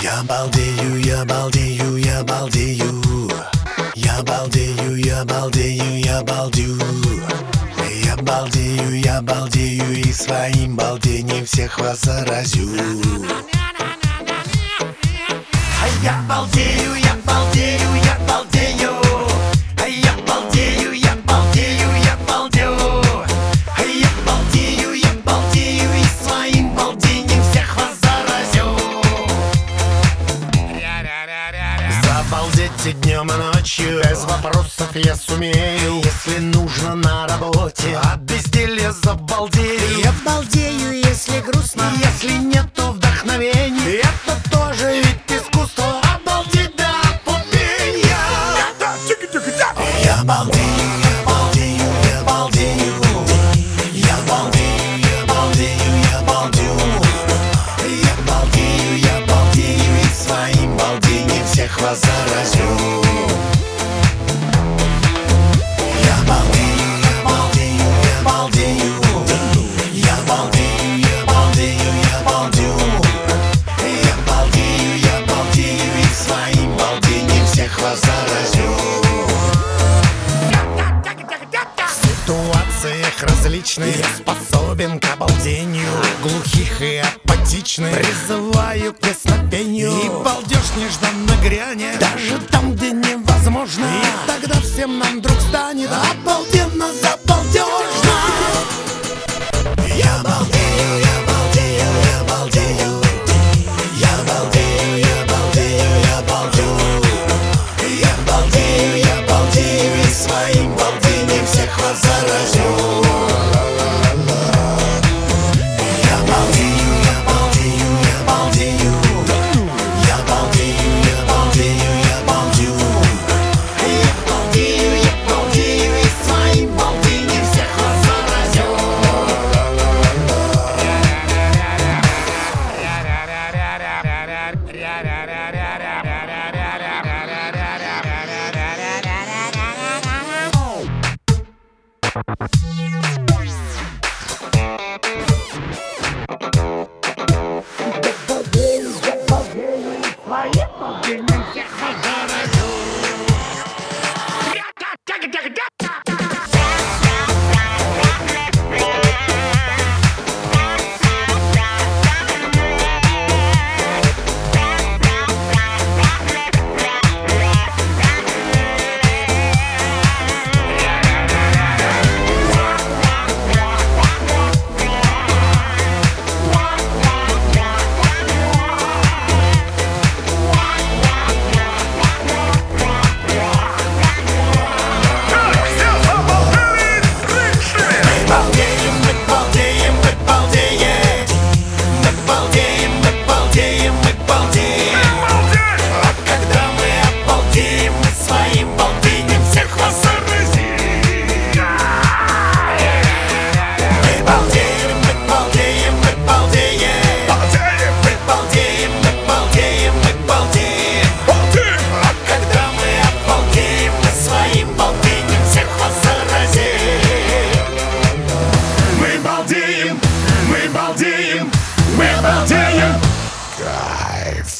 Я балдею, я балдею, я балдею. Я балдею, я балдею, я балдю. Я балдею, я балдею и своим балдением всех вас заразю. Я балдею, я балдею, я балдею. Я балдею, я балдею, я балдю. Я балдею, я балдею и своим балдением всех вас заразю. Забалдеть и днем, и ночью, без вопросов я сумею. Если нужно на работе, от безделья забалдею. Я балдею, если грустно, если нету вдохновения. Это тоже ведь искусство, обалдеть до опупения. Я балдею, я балдею, я балдею. Я балдею, я балдею, я балдю. Я балдею, я балдею и своим балдением всех вас заразю. Я балдею, я балдею, я балдею. Я балдею, я балдею, я балдю. Я балдею, я балдею и своим балдением всех вас заразю. В ситуациях различных я способен к обалдению. Глухих и апатичных призываю к песнопению. И балдеж нежданно грянет даже там, где невозможно. И тогда всем нам вдруг станет обалденно забалдежно. Я балдею, я балдею, я балдею. Я балдею, я балдею, я балдю. Я балдею, я балдею и своим балдением всех вас заразю. Я балдею, я балдею, я балдею. Я балдею, я балдею, я балдю. Я балдею, я балдею и своим балдением всех вас заразю. Мы балдеем, мы балдеем. Кайф.